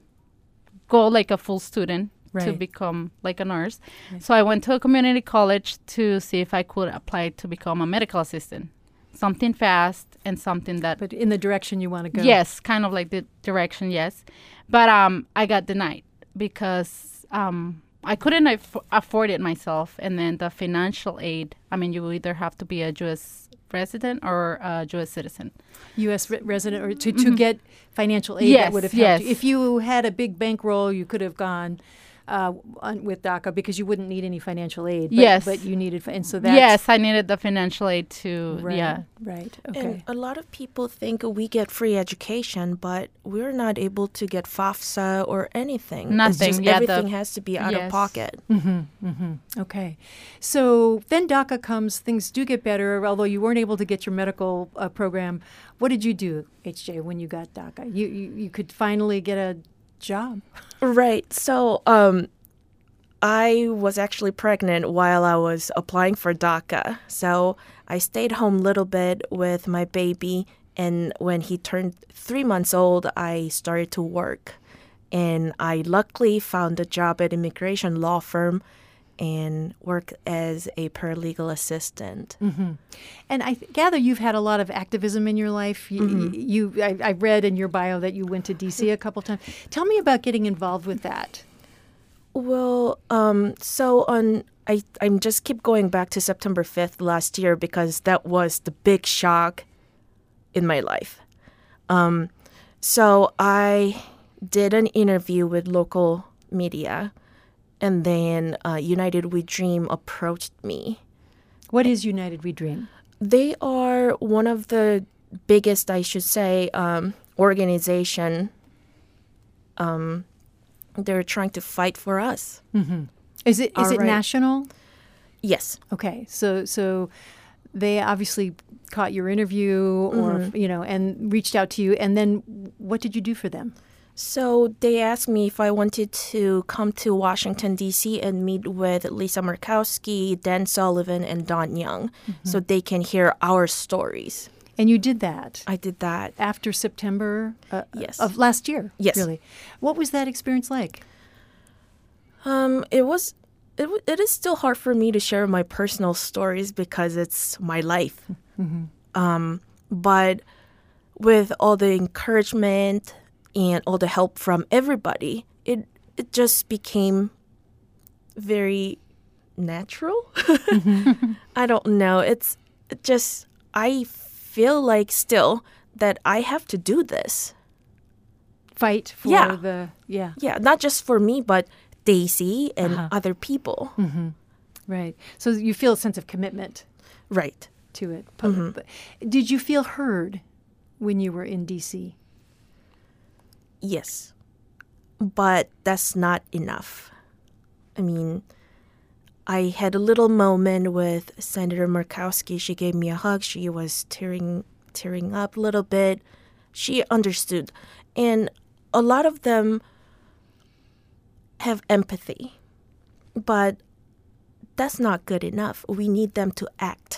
go like a full student right. to become like a nurse. Right. So I went to a community college to see if I could apply to become a medical assistant. Something fast and something that... But in the direction you want to go. Yes, kind of like the direction, yes. But um, I got denied because um, I couldn't aff- afford it myself. And then the financial aid, I mean, you either have to be a U S resident or a U S citizen. U S re- resident, or to, to mm-hmm. get financial aid, yes, that would have yes. helped you. If you had a big bankroll, you could have gone... Uh, on, with DACA because you wouldn't need any financial aid. But, yes. But you needed, fi- and so that's... Yes, I needed the financial aid to, right, yeah. Right, okay. And a lot of people think we get free education, but we're not able to get FAFSA or anything. Nothing. It's just yeah, everything the, has to be out yes. of pocket. Mm-hmm, mm-hmm. Okay. So then DACA comes, things do get better, although you weren't able to get your medical uh, program. What did you do, H J, when you got DACA? You, you, you could finally get a job. Right. So um, I was actually pregnant while I was applying for DACA. So I stayed home a little bit with my baby. And when he turned three months old, I started to work. And I luckily found a job at an immigration law firm. and work as a paralegal assistant. Mm-hmm. And I th- gather you've had a lot of activism in your life. You, Mm-hmm. you I, I read in your bio that you went to D C a couple times. Tell me about getting involved with that. Well, um, so on, I I'm just keep going back to September fifth last year because that was the big shock in my life. Um, so I did an interview with local media, and then uh, United We Dream approached me. What is United We Dream? They are one of the biggest, I should say, um, organization. Um, they're trying to fight for us. Mm-hmm. Is it is All it right. national? Yes. Okay, so so they obviously caught your interview, or Mm-hmm. you know, and reached out to you. And then, what did you do for them? So they asked me if I wanted to come to Washington, D C and meet with Lisa Murkowski, Dan Sullivan, and Don Young so they can hear our stories. And you did that I did that. after September uh, Yes. of last year. Yes. Really. What was that experience like? Um, it was, it, w- it is still hard for me to share my personal stories because it's my life. Um, but with all the encouragement and all the help from everybody, it it just became very natural. I don't know. It's it just I feel like still that I have to do this. Fight for Yeah. the yeah. Yeah, not just for me, but Daisy and Uh-huh. other people. Right. So you feel a sense of commitment Right. to it. Public. But did you feel heard when you were in D C? Yes. But that's not enough. I mean, I had a little moment with Senator Murkowski. She gave me a hug. She was tearing tearing up a little bit. She understood. And a lot of them have empathy. But that's not good enough. We need them to act.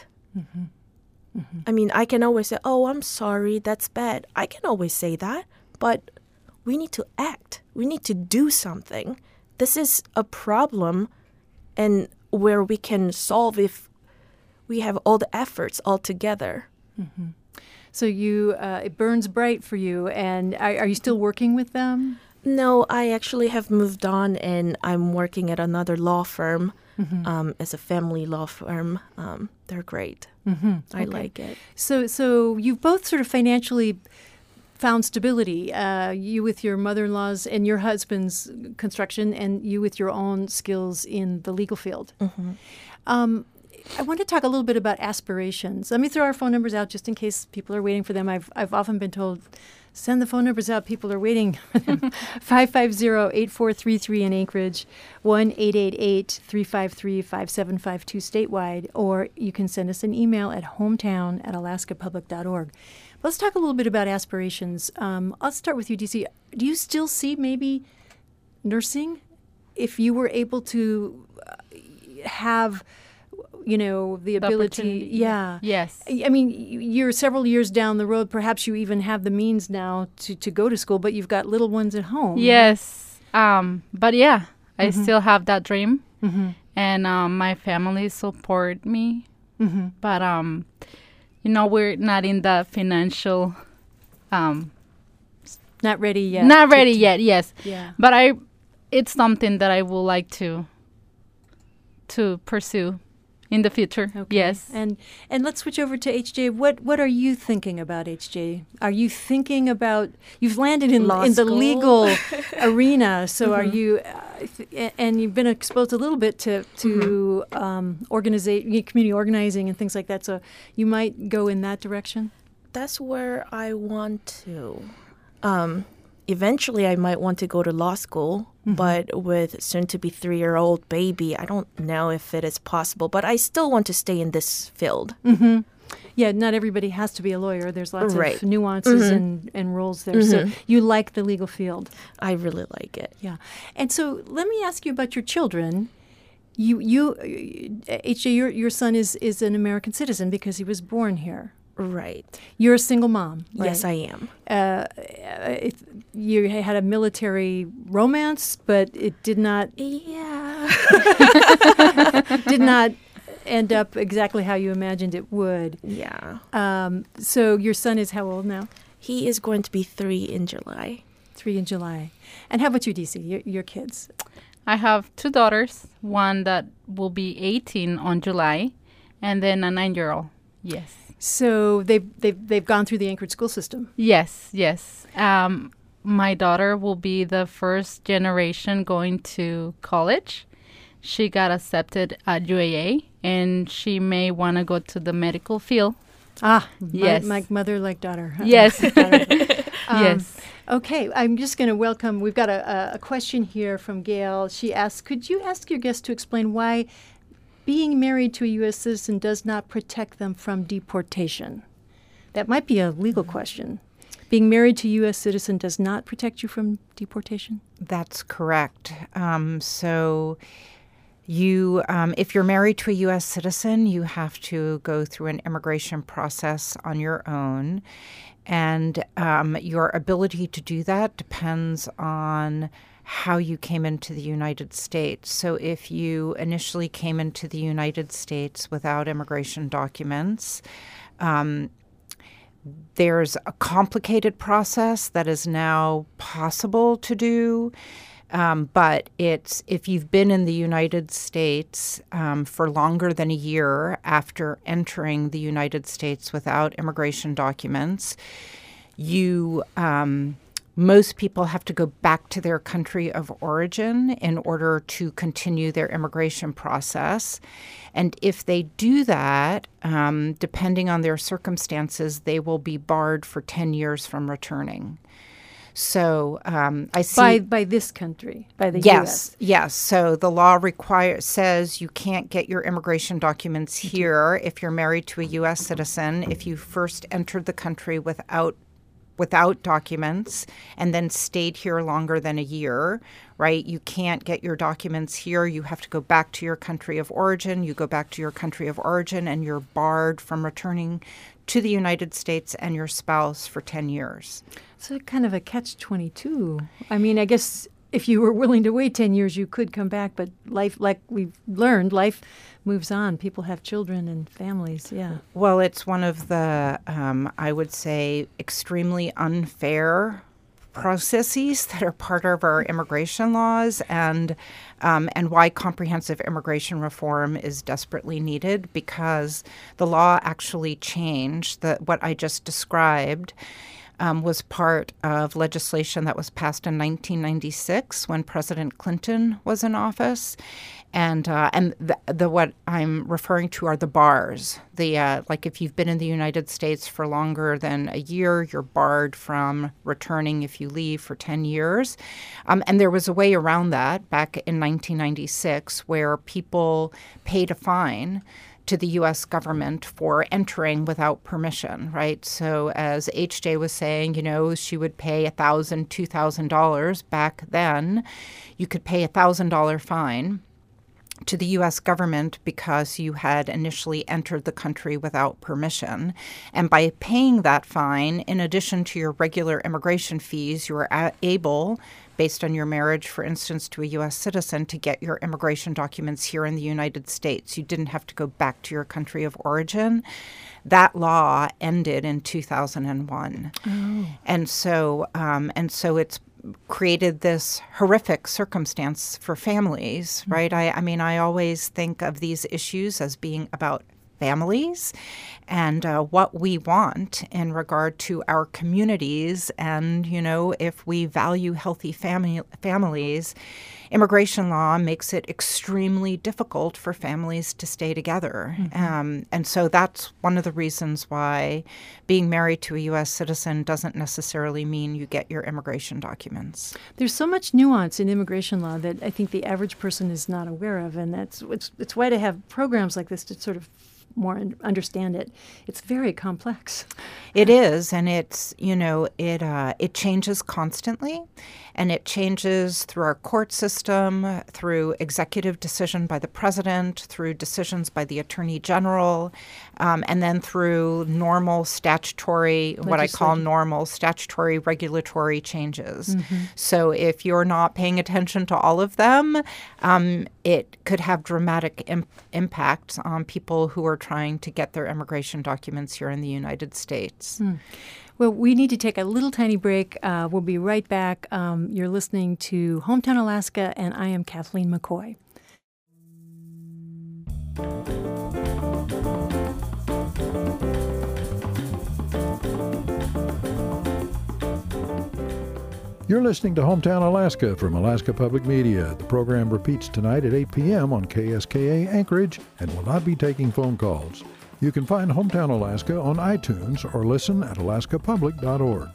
I mean, I can always say, oh, I'm sorry, that's bad. I can always say that, but we need to act. We need to do something. This is a problem and where we can solve if we have all the efforts all together. So you uh, it burns bright for you, and are, are you still working with them? No, I actually have moved on and I'm working at another law firm um, as a family law firm. Um, they're great. I like it. So so you've both sort of financially found stability. Uh, you with your mother-in-law's and your husband's construction, and you with your own skills in the legal field. Um, I want to talk a little bit about aspirations. Let me throw our phone numbers out just in case people are waiting for them. I've I've often been told, send the phone numbers out. People are waiting for them. five five zero, eight four three three in Anchorage, one eight eight eight, three five three, five seven five two statewide, or you can send us an email at hometown at alaska public dot org. Let's talk a little bit about aspirations. Um, I'll start with you, D C. Do you still see maybe nursing? If you were able to uh, have, you know, the The ability, opportunity, yeah. Yes. I I mean, y- you're several years down the road. Perhaps you even have the means now to, to go to school, but you've got little ones at home. Yes. Um, but yeah, I still have that dream, and um, my family support me. But um, you know, we're not in the financial, um, Not ready yet. not to- ready to- yet. Yes, Yeah. but I, it's something that I would like to, to pursue, in the future. Okay. Yes. And and let's switch over to H J. What what are you thinking about, H J? Are you thinking about, you've landed in Law in the school. legal arena, so are you uh, th- and you've been exposed a little bit to to um, organiza- community organizing and things like that. So you might go in that direction. That's where I want to. Um, eventually, I might want to go to law school, but with soon-to-be three-year-old baby, I don't know if it is possible. But I still want to stay in this field. Yeah, not everybody has to be a lawyer. There's lots Right. of nuances and, and roles there. So you like the legal field. I really like it. Yeah. And so let me ask you about your children. You, you, uh, H J, your, your son is, is an American citizen because he was born here. Right. You're a single mom. Yes, right? I am. Uh, it, you had a military romance, but it did not. Yeah. did not end up exactly how you imagined it would. Yeah. Um, so your son is how old now? He is going to be three in July. Three in July. And how about you, D C, your, your kids? I have two daughters, one that will be eighteen on July, and then a nine-year-old. Yes. So they've, they've, they've gone through the Anchorage school system? Yes, yes. Um, my daughter will be the first generation going to college. She got accepted at U A A, and she may want to go to the medical field. Ah, yes. My, like mother, like daughter. Huh? Yes. Um, yes. Okay, I'm just going to welcome, we've got a, a question here from Gail. She asks, could you ask your guest to explain why being married to a U S citizen does not protect them from deportation? That might be a legal question. Being married to a U S citizen does not protect you from deportation? That's correct. Um, so you, um, if you're married to a U S citizen, you have to go through an immigration process on your own. And um, your ability to do that depends on how you came into the United States. So if you initially came into the United States without immigration documents, um, there's a complicated process that is now possible to do. Um, but it's if you've been in the United States um, for longer than a year after entering the United States without immigration documents, you um, most people have to go back to their country of origin in order to continue their immigration process. And if they do that, um, depending on their circumstances, they will be barred for ten years from returning. So um, I see by by this country, by the yes, U S. Yes. So the law requires says you can't get your immigration documents here if you're married to a U S citizen if you first entered the country without without documents and then stayed here longer than a year, right? You can't get your documents here. You have to go back to your country of origin. You go back to your country of origin and you're barred from returning to the United States and your spouse for ten years. It's a kind of a catch twenty-two. I mean, I guess if you were willing to wait ten years, you could come back. But life, like we've learned, life moves on. People have children and families, yeah. Well, it's one of the, um, I would say, extremely unfair processes that are part of our immigration laws and um, and why comprehensive immigration reform is desperately needed because the law actually changed. The, what I just described um, was part of legislation that was passed in nineteen ninety-six when President Clinton was in office. And uh, and the, the what I'm referring to are the bars. The uh, like if you've been in the United States for longer than a year, you're barred from returning if you leave for ten years. Um, and there was a way around that back in nineteen ninety-six where people paid a fine to the U S government for entering without permission, right? So as H J was saying, you know, she would pay one thousand dollars, two thousand dollars back then. You could pay a one thousand dollars fine to the U S government because you had initially entered the country without permission. And by paying that fine, in addition to your regular immigration fees, you were a- able, based on your marriage, for instance, to a U S citizen, to get your immigration documents here in the United States. You didn't have to go back to your country of origin. That law ended in two thousand one. Oh. And so, um, and so it's created this horrific circumstance for families, right? I, I mean, I always think of these issues as being about families and uh, what we want in regard to our communities. And, you know, if we value healthy family families, immigration law makes it extremely difficult for families to stay together. Mm-hmm. Um, and so that's one of the reasons why being married to a U S citizen doesn't necessarily mean you get your immigration documents. There's so much nuance in immigration law that I think the average person is not aware of. And that's it's, it's why to have programs like this to sort of more understand it. It's very complex. It is, and it's, you know, it uh, it changes constantly, and it changes through our court system. system, through executive decision by the president, through decisions by the attorney general, um, and then through normal statutory, what I call normal statutory regulatory changes. Mm-hmm. So if you're not paying attention to all of them, um, it could have dramatic im- impacts on people who are trying to get their immigration documents here in the United States. Mm. Well, we need to take a little tiny break. Uh, we'll be right back. Um, you're listening to Hometown Alaska, and I am Kathleen McCoy. You're listening to Hometown Alaska from Alaska Public Media. The program repeats tonight at eight p.m. on K S K A Anchorage and will not be taking phone calls. You can find Hometown Alaska on iTunes or listen at alaska public dot org.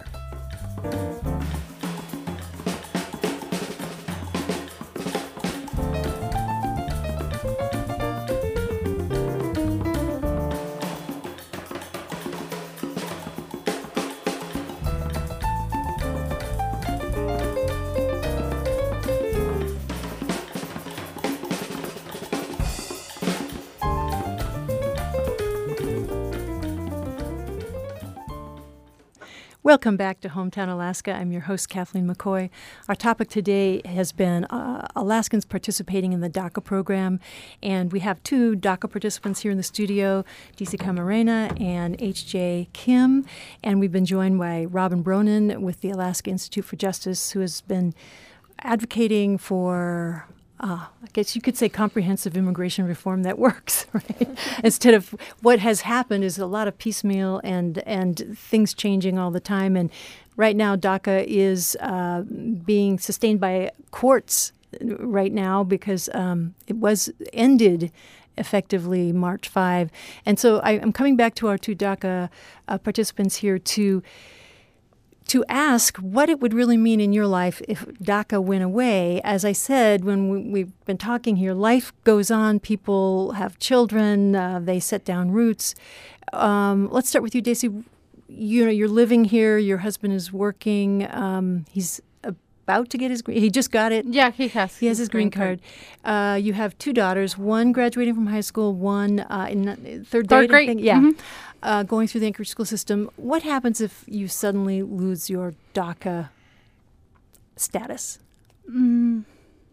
Welcome back to Hometown Alaska. I'm your host, Kathleen McCoy. Our topic today has been uh, Alaskans participating in the DACA program, and we have two DACA participants here in the studio, D C Camarena and H J Kim, and we've been joined by Robin Bronin with the Alaska Institute for Justice, who has been advocating for Uh, I guess you could say comprehensive immigration reform that works, right? Instead of what has happened is a lot of piecemeal and and things changing all the time. And right now, DACA is uh, being sustained by courts right now because um, it was ended effectively March fifth. And so I, I'm coming back to our two DACA uh, participants here to to ask what it would really mean in your life if DACA went away. As I said, when we, we've been talking here, life goes on. People have children. Uh, they set down roots. Um, let's start with you, Daisy. You know, you're living here. Your husband is working. Um, he's about to get his green. He just got it. Yeah, he has. He has his green, green card. card. Uh, you have two daughters. One graduating from high school. One uh, in third, third grade. grade. I think. Yeah. Mm-hmm. Uh, going through the Anchorage school system. What happens if you suddenly lose your DACA status? Mm.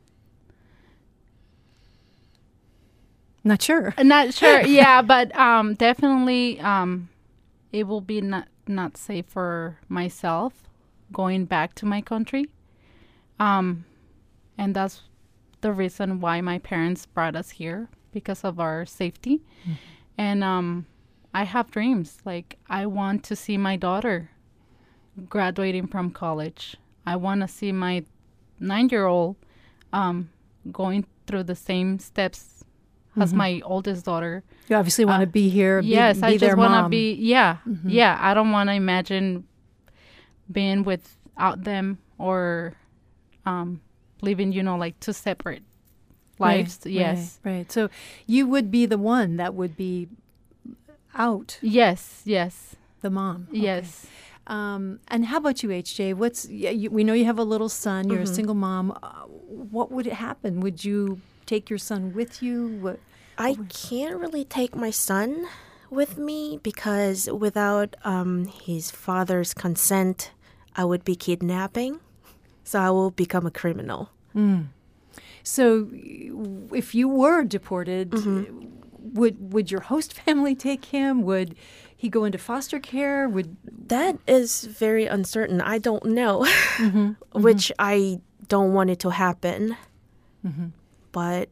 Not sure. Not sure. Yeah, but um, definitely um, it will be not, not safe for myself going back to my country. Um, and that's the reason why my parents brought us here, because of our safety. Mm-hmm. And um, I have dreams. Like, I want to see my daughter graduating from college. I want to see my nine-year-old um, going through the same steps mm-hmm. as my oldest daughter. You obviously want to uh, be here. Be, yes, be I their just want to mom. be. Yeah, mm-hmm. yeah. I don't want to imagine being without them or um, living, you know, like two separate lives. Right, yes, right, right. So you would be the one that would be out. Yes, yes. The mom. Okay. Yes. Um, and how about you, H J? What's you, we know you have a little son. You're mm-hmm. a single mom. Uh, what would happen? Would you take your son with you? What? I what can't really take my son with me because without um, his father's consent, I would be kidnapping. So I will become a criminal. Mm. So if you were deported, mm-hmm. would would your host family take him? Would he go into foster care? Would that is very uncertain. I don't know, mm-hmm. which mm-hmm. I don't want it to happen. Mm-hmm. But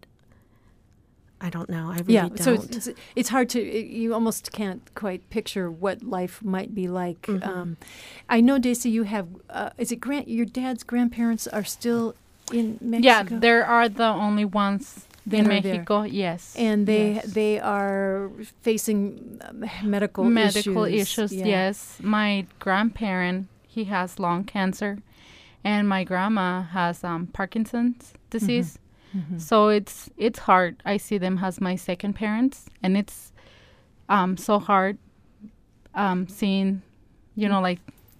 I don't know. I really yeah, don't. so it's, it's hard to, it, you almost can't quite picture what life might be like. Mm-hmm. Um, I know, Daisy, you have, uh, is it grand, your dad's grandparents are still in Mexico? Yeah, there are the only ones that in Mexico, there. Yes. And they yes. they are facing medical, medical issues. issues, yeah. Yes. My grandparent, he has lung cancer, and my grandma has um, Parkinson's disease. Mm-hmm. Mm-hmm. So it's it's hard. I see them as my second parents, and it's um, so hard um, seeing, you know, like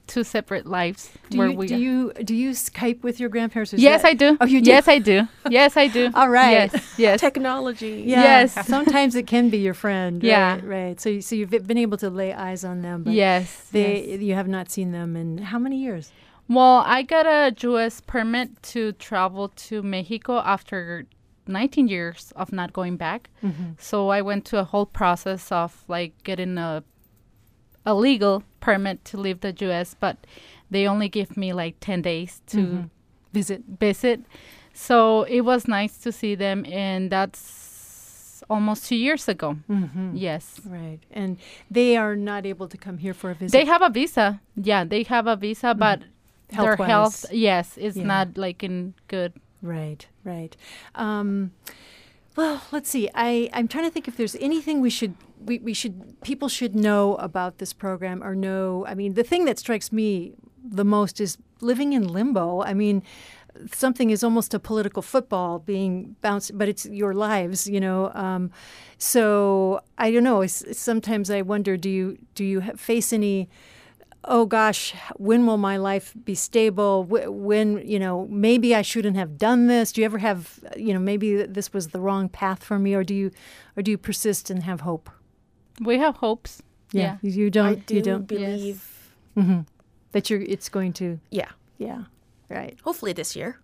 two separate lives. Do where you, we do you do you Skype with your grandparents? Or is yes, that- I do. Oh, you do? Yes, I do. Yes, I do. All right. Yes, yes. Technology. Yeah. Yes. Sometimes it can be your friend. Yeah. Right. Right. So, you- so you've been able to lay eyes on them, but Yes. they yes. you have not seen them in how many years? Well, I got a U S permit to travel to Mexico after nineteen years of not going back. Mm-hmm. So I went to a whole process of like getting a a legal permit to leave the U S, but they only give me like ten days to Mm-hmm. Visit. visit. So it was nice to see them, and that's almost two years ago. Mm-hmm. Yes. Right. And they are not able to come here for a visit. They have a visa. Yeah, they have a visa, but their Health-wise. health, yes, is Yeah. not like in good. Right, right. Um, well, let's see. I, I'm trying to think if there's anything we should we, we should people should know about this program or know. I mean, the thing that strikes me the most is living in limbo. I mean, something is almost a political football being bounced, but it's your lives, you know. Um, so I don't know. It's, it's sometimes I wonder: do you do you ha- face any? Oh gosh, when will my life be stable? Wh- When, you know, maybe I shouldn't have done this. Do you ever have, you know, maybe this was the wrong path for me, or do you, or do you persist and have hope? We have hopes. Yeah. you don't. I do you don't believe. hmm that you're. It's going to. Yeah. Yeah. Right. Hopefully this year.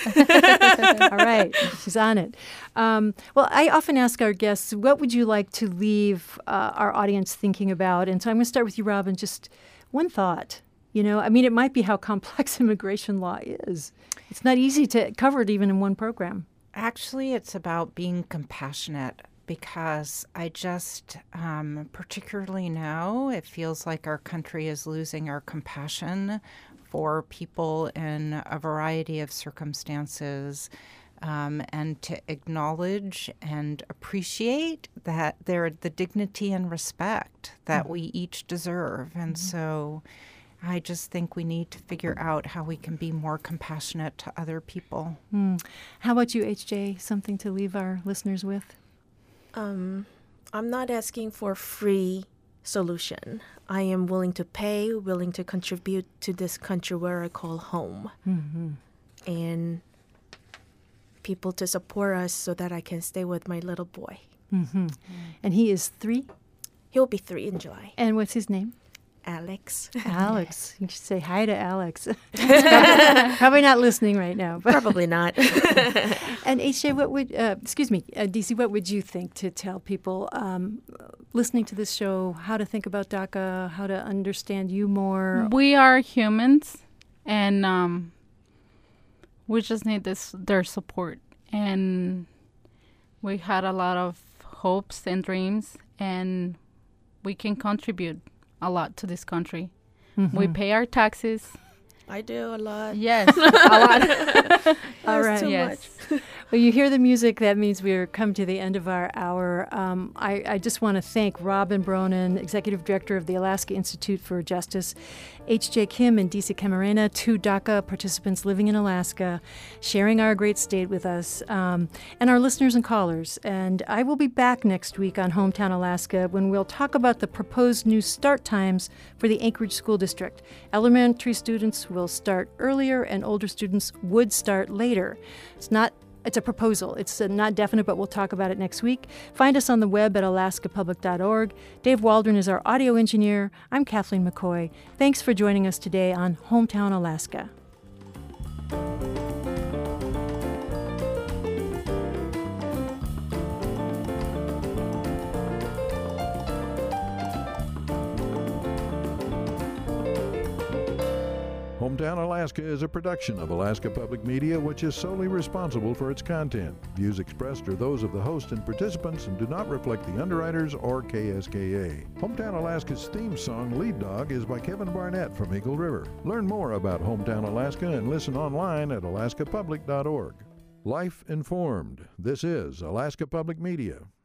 All right. She's on it. Um, well, I often ask our guests, what would you like to leave uh, our audience thinking about? And so I'm going to start with you, Robin. Just one thought. You know, I mean, it might be how complex immigration law is. It's not easy to cover it even in one program. Actually, it's about being compassionate, because I just, um, particularly now, it feels like our country is losing our compassion for people in a variety of circumstances, um, and to acknowledge and appreciate that they're the dignity and respect that mm-hmm. we each deserve. And mm-hmm. so I just think we need to figure out how we can be more compassionate to other people. Mm. How about you, H J? Something to leave our listeners with? Um, I'm not asking for free solution. I am willing to pay, willing to contribute to this country where I call home. Mm-hmm. And people to support us so that I can stay with my little boy. Mm-hmm. And he is three? He'll be three in July. And what's his name? Alex. Alex. You should say hi to Alex. probably, probably not listening right now. But Probably not. And H J, what would, uh, excuse me, uh, D C, what would you think to tell people um, listening to this show how to think about DACA, how to understand you more? We are humans, and um, we just need this their support. And we had a lot of hopes and dreams, and we can contribute a lot to this country. Mm-hmm. We pay our taxes. I do a lot. Yes, a lot. All That's right. too Yes. much. Well, you hear the music. That means we're come to the end of our hour. Um, I, I just want to thank Robin Bronin, Executive Director of the Alaska Institute for Justice, H J Kim and D C Camarena, two DACA participants living in Alaska, sharing our great state with us, um, and our listeners and callers. And I will be back next week on Hometown Alaska when we'll talk about the proposed new start times for the Anchorage School District. Elementary students will start earlier and older students would start later. It's not It's a proposal. It's uh, not definite, but we'll talk about it next week. Find us on the web at alaska public dot org. Dave Waldron is our audio engineer. I'm Kathleen McCoy. Thanks for joining us today on Hometown Alaska. Hometown Alaska is a production of Alaska Public Media, which is solely responsible for its content. Views expressed are those of the host and participants and do not reflect the underwriters or K S K A. Hometown Alaska's theme song, Lead Dog, is by Kevin Barnett from Eagle River. Learn more about Hometown Alaska and listen online at alaska public dot org. Life informed. This is Alaska Public Media.